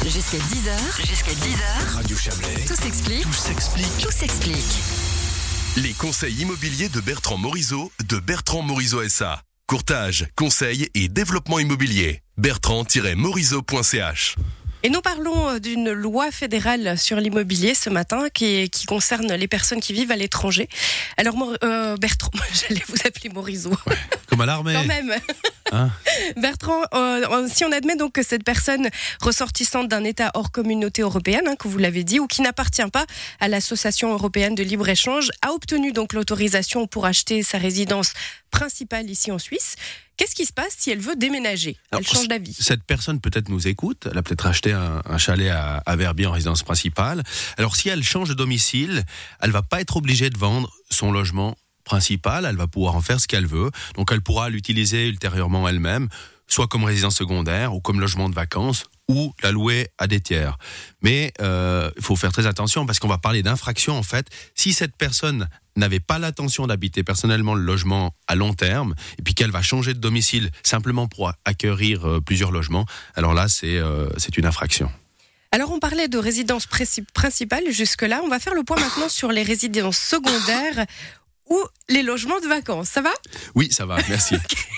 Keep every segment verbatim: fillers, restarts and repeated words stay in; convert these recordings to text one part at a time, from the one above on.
Jusqu'à dix heures. Jusqu'à dix heures. Radio Chablais. Tout s'explique. Tout s'explique. Tout s'explique. Les conseils immobiliers de Bertrand Morisot de Bertrand Morisot S A. Courtage, conseil et développement immobilier. bertrand tiret morisot point c h. Et nous parlons d'une loi fédérale sur l'immobilier ce matin qui, qui concerne les personnes qui vivent à l'étranger. Alors euh, Bertrand, j'allais vous appeler Morisot. Ouais, comme à l'armée. Quand même. Hein Bertrand, euh, si on admet donc que cette personne ressortissante d'un État hors communauté européenne, hein, que vous l'avez dit, ou qui n'appartient pas à l'Association européenne de libre-échange, a obtenu donc l'autorisation pour acheter sa résidence principale ici en Suisse, qu'est-ce qui se passe si elle veut déménager ? Elle Alors, change d'avis. Cette personne peut-être nous écoute, elle a peut-être acheté un, un chalet à, à Verbier en résidence principale. Alors si elle change de domicile, elle va pas être obligée de vendre son logement principal, elle va pouvoir en faire ce qu'elle veut. Donc elle pourra l'utiliser ultérieurement elle-même, soit comme résidence secondaire ou comme logement de vacances, ou la louer à des tiers. Mais euh, il faut faire très attention parce qu'on va parler d'infraction en fait. Si cette personne n'avait pas l'intention d'habiter personnellement le logement à long terme et puis qu'elle va changer de domicile simplement pour acquérir euh, plusieurs logements, alors là c'est euh, c'est une infraction. Alors on parlait de résidence principale jusque-là, on va faire le point maintenant sur les résidences secondaires ou les logements de vacances. Ça va ? Oui, ça va, merci.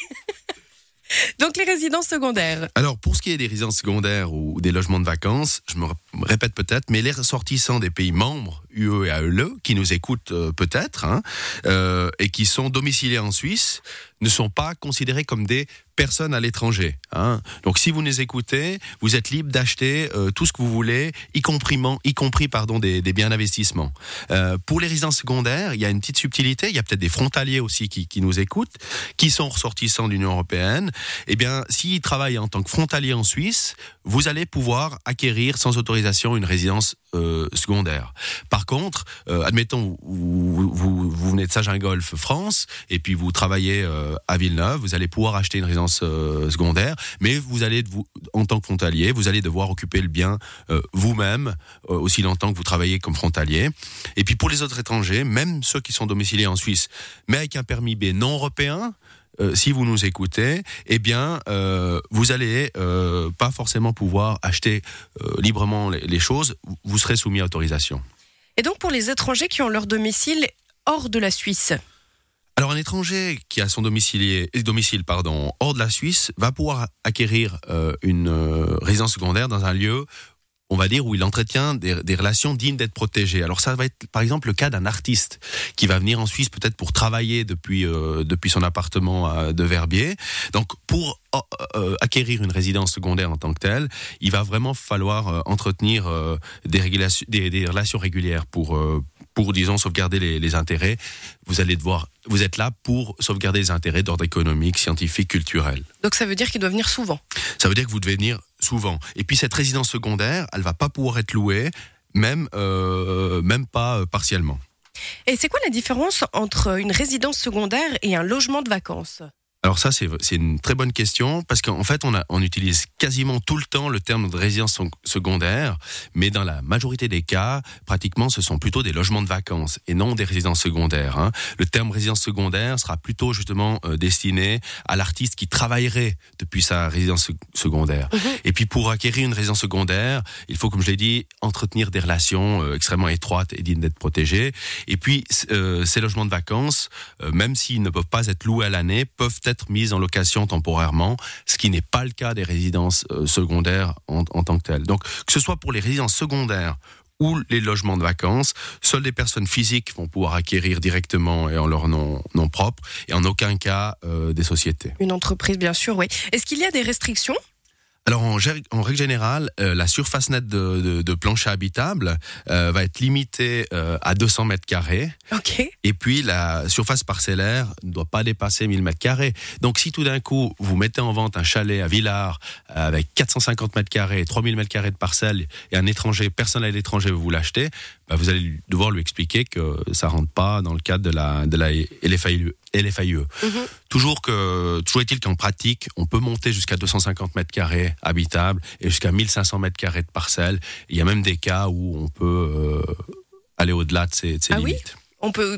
Donc les résidences secondaires. Alors pour ce qui est des résidences secondaires ou des logements de vacances, je me répète peut-être, mais les ressortissants des pays membres U E et A E L qui nous écoutent euh, peut-être hein, euh, et qui sont domiciliés en Suisse ne sont pas considérés comme des personnes à l'étranger. Hein. Donc si vous nous écoutez, vous êtes libre d'acheter euh, tout ce que vous voulez, y compris, y compris pardon, des, des biens d'investissement. Euh, pour les résidences secondaires, il y a une petite subtilité, il y a peut-être des frontaliers aussi qui, qui nous écoutent, qui sont ressortissants de l'Union européenne. Eh bien, s'ils travaillent en tant que frontaliers en Suisse, vous allez pouvoir acquérir sans autorisation une résidence euh, secondaire. Par contre, euh, admettons, vous, vous, vous venez de Sagengolf, France, et puis vous travaillez euh, à Villeneuve, vous allez pouvoir acheter une résidence euh, secondaire, mais vous allez, vous, en tant que frontalier, vous allez devoir occuper le bien euh, vous-même, euh, aussi longtemps que vous travaillez comme frontalier. Et puis pour les autres étrangers, même ceux qui sont domiciliés en Suisse, mais avec un permis B non européen, Euh, si vous nous écoutez, eh bien, euh, vous allez euh, pas forcément pouvoir acheter euh, librement les, les choses. Vous serez soumis à autorisation. Et donc pour les étrangers qui ont leur domicile hors de la Suisse. Alors un étranger qui a son domicile, domicile pardon, hors de la Suisse va pouvoir acquérir euh, une euh, résidence secondaire dans un lieu, on va dire, où il entretient des, des relations dignes d'être protégées. Alors ça va être par exemple le cas d'un artiste qui va venir en Suisse peut-être pour travailler depuis, euh, depuis son appartement à, de Verbier. Donc pour euh, euh, acquérir une résidence secondaire en tant que telle, il va vraiment falloir euh, entretenir euh, des, régulations, des, des relations régulières pour, euh, pour disons, sauvegarder les, les intérêts. Vous allez devoir, vous êtes là pour sauvegarder les intérêts d'ordre économique, scientifique, culturel. Donc ça veut dire qu'il doit venir souvent. Ça veut dire que vous devez venir souvent. Et puis cette résidence secondaire, elle va pas pouvoir être louée, même, euh, même pas euh, partiellement. Et c'est quoi la différence entre une résidence secondaire et un logement de vacances ? Alors ça, c'est, c'est une très bonne question, parce qu'en fait, on, a, on utilise quasiment tout le temps le terme de résidence secondaire, mais dans la majorité des cas, pratiquement, ce sont plutôt des logements de vacances et non des résidences secondaires. Hein. Le terme résidence secondaire sera plutôt justement euh, destiné à l'artiste qui travaillerait depuis sa résidence secondaire. Mmh. Et puis pour acquérir une résidence secondaire, il faut, comme je l'ai dit, entretenir des relations euh, extrêmement étroites et dignes d'être protégées. Et puis euh, ces logements de vacances, euh, même s'ils ne peuvent pas être loués à l'année, peuvent être mise en location temporairement, ce qui n'est pas le cas des résidences euh, secondaires en, en tant que telles. Donc, que ce soit pour les résidences secondaires ou les logements de vacances, seules des personnes physiques vont pouvoir acquérir directement et en leur nom, nom propre, et en aucun cas euh, des sociétés. Une entreprise, bien sûr, oui. Est-ce qu'il y a des restrictions ? Alors en, en règle générale, euh, la surface nette de, de, de plancher habitable euh, va être limitée euh, à deux cents mètres carrés. Ok. Et puis la surface parcellaire ne doit pas dépasser mille mètres carrés. Donc si tout d'un coup vous mettez en vente un chalet à Villars euh, avec quatre cent cinquante mètres carrés, trois mille mètres carrés de parcelle, et un étranger, personne à l'étranger veut vous l'acheter, bah vous allez devoir lui expliquer que ça rentre pas dans le cadre de la de la L F A I E. L F A I E. Mm-hmm. Toujours que, toujours est-il qu'en pratique, on peut monter jusqu'à deux cent cinquante mètres carrés habitables et jusqu'à mille cinq cents mètres carrés de parcelles. Il y a même des cas où on peut euh, aller au-delà de ces, de ces ah limites. Oui, on peut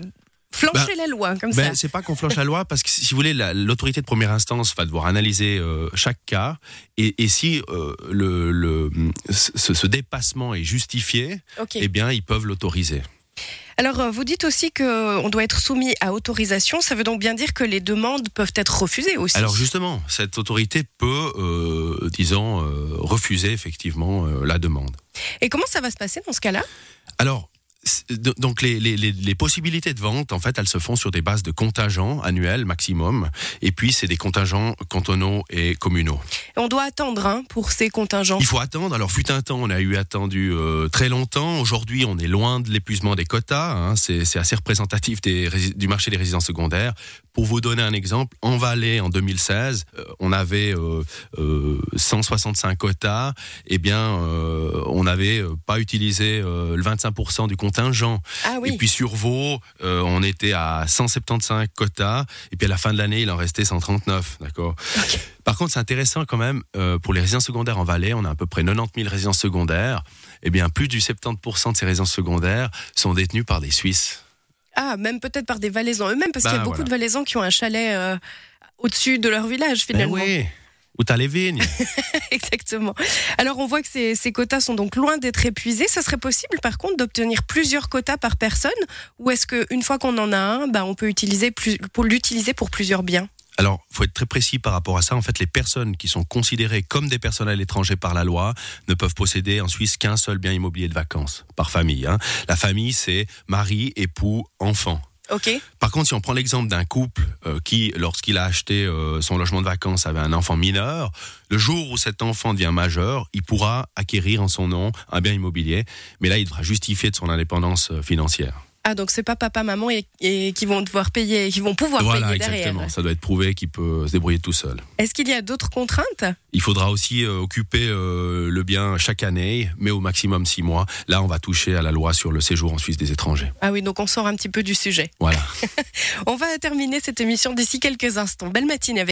Flancher bah, la loi, comme ben, ça. c'est pas qu'on flanche la loi, parce que si vous voulez, la, l'autorité de première instance va devoir analyser euh, chaque cas, et, et si euh, le, le, ce, ce dépassement est justifié, Ok. eh bien, ils peuvent l'autoriser. Alors, euh, vous dites aussi qu'on doit être soumis à autorisation. Ça veut donc bien dire que les demandes peuvent être refusées aussi. Alors justement, cette autorité peut, euh, disons, euh, refuser effectivement euh, la demande. Et comment ça va se passer dans ce cas-là ? Alors, donc les, les, les, les possibilités de vente, en fait, elles se font sur des bases de contingents annuels maximum, et puis c'est des contingents cantonaux et communaux. On doit attendre hein, pour ces contingents. Il faut attendre. Alors, fut un temps, on a eu attendu euh, très longtemps. Aujourd'hui, on est loin de l'épuisement des quotas. Hein. C'est, c'est assez représentatif des, du marché des résidences secondaires. Pour vous donner un exemple, en Valais, en deux mille seize, euh, on avait euh, euh, cent soixante-cinq quotas. Eh bien, euh, on n'avait pas utilisé euh, le vingt-cinq pour cent du contingent. Ah oui. Et puis sur Vaud, euh, on était à cent soixante-quinze quotas. Et puis à la fin de l'année, il en restait cent trente-neuf. D'accord. Okay. Par contre, c'est intéressant quand même, euh, pour les résidences secondaires en Valais, on a à peu près quatre-vingt-dix mille résidences secondaires. Eh bien, plus du soixante-dix pour cent de ces résidences secondaires sont détenues par des Suisses. Ah, même peut-être par des Valaisans eux-mêmes, parce Ben, qu'il y a beaucoup voilà. de Valaisans qui ont un chalet euh, au-dessus de leur village, finalement. Ben oui, où t'as les vignes. Exactement. Alors, on voit que ces, ces quotas sont donc loin d'être épuisés. Ça serait possible, par contre, d'obtenir plusieurs quotas par personne, ou est-ce qu'une fois qu'on en a un, ben, on peut utiliser plus, pour l'utiliser pour plusieurs biens ? Alors, il faut être très précis par rapport à ça. En fait, les personnes qui sont considérées comme des personnes à l'étranger par la loi ne peuvent posséder en Suisse qu'un seul bien immobilier de vacances par famille. Hein. La famille, c'est mari, époux, enfant. Ok. Par contre, si on prend l'exemple d'un couple euh, qui, lorsqu'il a acheté euh, son logement de vacances, avait un enfant mineur, le jour où cet enfant devient majeur, il pourra acquérir en son nom un bien immobilier. Mais là, il devra justifier de son indépendance euh, financière. Ah, donc c'est pas papa, maman et, et qui vont devoir payer, qui vont pouvoir Voilà, payer derrière. exactement. Ça doit être prouvé qu'il peut se débrouiller tout seul. Est-ce qu'il y a d'autres contraintes ? Il faudra aussi euh, occuper euh, le bien chaque année, mais au maximum six mois. Là, on va toucher à la loi sur le séjour en Suisse des étrangers. Ah oui, donc on sort un petit peu du sujet. Voilà. On va terminer cette émission d'ici quelques instants. Belle matinée avec